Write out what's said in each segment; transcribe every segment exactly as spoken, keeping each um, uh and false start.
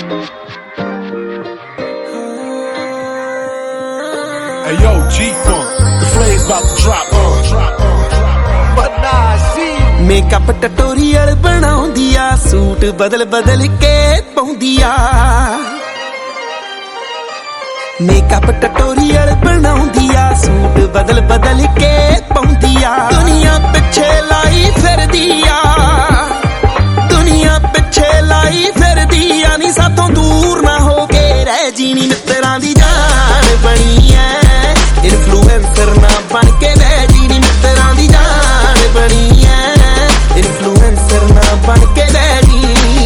Hey yo, G-Funk, the flame's about to drop on, drop on, drop on. But nah, see. Makeup tutorial ਬਣਾਉਂਦੀ ਆ, suit ਬਦਲ ਬਦਲ ਕੇ ਪਾਉਂਦੀ ਆ। Makeup tutorial ਬਣਾਉਂਦੀ ਆ, ਸੂਟ ਬਦਲ ਬਦਲ ਕੇ ਪਾਉਂਦੀ ਆ। ਦੁਨੀਆ ਪਿੱਛੇ ਲਾਈ ਫਿਰਦੀ ਆ, ਦੁਨੀਆ ਪਿੱਛੇ ਲਾਈ ਫਿਰਦੀ ਆ। ਨੀ ਸਾਥੋਂ ਦੂਰ ਨਾ ਹੋ ਕੇ ਰਹਿ ਜੀਣੀ ਮਿੱਤਰਾਂ ਦੀ ਜਾਨ ਬਣੀ ਐ। ਇਨਫਲੂਐਂਸਰ ਨਾ ਬਣ ਕੇ ਰਹਿ ਜੀਣੀ ਮਿੱਤਰਾਂ ਦੀ ਜਾਨ ਬਣੀ ਐ। ਇਨਫਲੂਐਂਸਰ ਨਾ ਬਣ ਕੇ ਰਹਿ ਜੀ।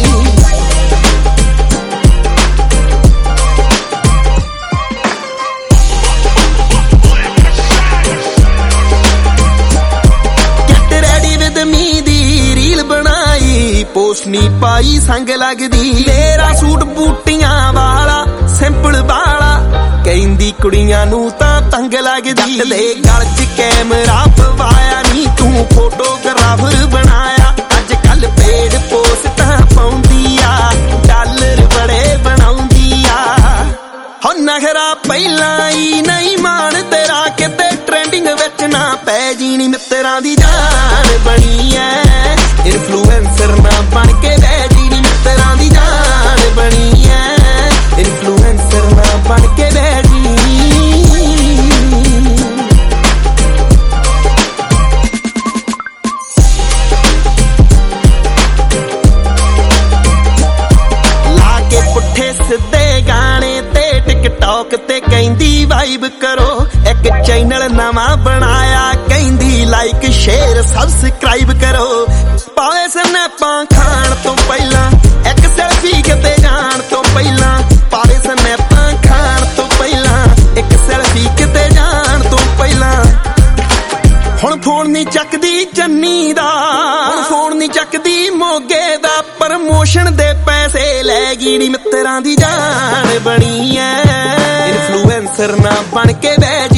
Get ready with me ਦੀ ਰੀਲ ਬਣਾਈ, ਪੋਸਟ ਨੀ ਪਾਈ ਸੰਗ ਲੱਗਦੀ। ਮੇਰਾ ਸੂਟ ਬੂਟੀਆਂ ਵਾਲਾ ਸਿੰਪਲ ਵਾਲਾ, ਕਹਿੰਦੀ ਕੁੜੀਆਂ ਨੂੰ ਤਾਂ ਤੰਗ ਲੱਗਦੀ। ਜੱਟ ਦੇ ਗਲ 'ਚ ਕੈਮਰਾ ਪਵਾਇਆ ਨੀ ਤੂੰ ਫੋਟੋਗ੍ਰਾਫਰ ਬਣਾਇਆ। ਅੱਜ ਕੱਲ ਪੇਡ ਪੋਸਟਾਂ ਪਾਉਂਦੀ ਆ, ਡਾਲਰ ਬੜੇ ਬਣਾਉਂਦੀ ਆ। ਹੋ ਨਖਰਾ ਪਹਿਲਾਂ ਹੀ ਨਹੀਂ ਮਾਣ ਤੇਰਾ, ਕਿਤੇ ਟ੍ਰੈਂਡਿੰਗ ਵਿੱਚ ਨਾ ਪੈ ਜੀਣੀ ਮਿੱਤਰਾਂ ਦੀ ਜਾਨ ਬਣੀ ਐ। ਇਨਫਲੂਐਂਸਰ ਨਾ ਬਣ ਕੇ ਰਹਿ ਜੀਣੀ ਮਿੱਤਰਾਂ ਦੀ ਜਾਨ ਬਣੀ ਐ। ਇਨਫਲੂਐਂਸਰ ਨਾ ਬਣ ਕੇ ਰਹਿ ਜੀ। ਲਾ ਕੇ ਪੁੱਠੇ ਸਿੱਧੇ ਗਾਣੇ ਤੇ ਟਿਕਟੌਕ ਤੇ ਕਹਿੰਦੀ ਵਾਈਬ ਕਰੋ। ਇੱਕ ਚੈਨਲ ਨਵਾਂ ਬਣਾਇਆ, ਕਹਿੰਦੀ ਲਾਈਕ ਸ਼ੇਅਰ ਸਬਸਕ੍ਰਾਈਬ ਕਰੋ। ਪਾਵੇ ਸਨੈਪਾਂ ਖਾਣ ਤੋਂ ਪਹਿਲਾਂ, ਇੱਕ ਸੈਲਫੀ ਕਿਤੇ ਜਾਣ ਤੋਂ ਪਹਿਲਾਂ। ਪਾਵੇ ਸਨੈਪਾਂ ਖਾਣ ਤੋਂ ਪਹਿਲਾਂ, ਇੱਕ ਸੈਲਫੀ ਕਿਤੇ ਜਾਣ ਤੋਂ ਪਹਿਲਾਂ। ਹੁਣ ਫੋਨ ਨਹੀਂ ਚੱਕਦੀ ਚੰਨੀ ਦਾ, ਹੁਣ ਫੋਨ ਨਹੀਂ ਚੱਕਦੀ ਮੋਗੇ ਦਾ। ਪ੍ਰਮੋਸ਼ਨ ਦੇ ਪੈਸੇ ਲੈ ਗਈ ਨੀ ਮਿੱਤਰਾਂ ਦੀ ਜਾਨ ਬਣੀ ਐ। ਇਨਫਲੂਐਂਸਰ ਨਾ ਬਣ ਕੇ ਬਹਿ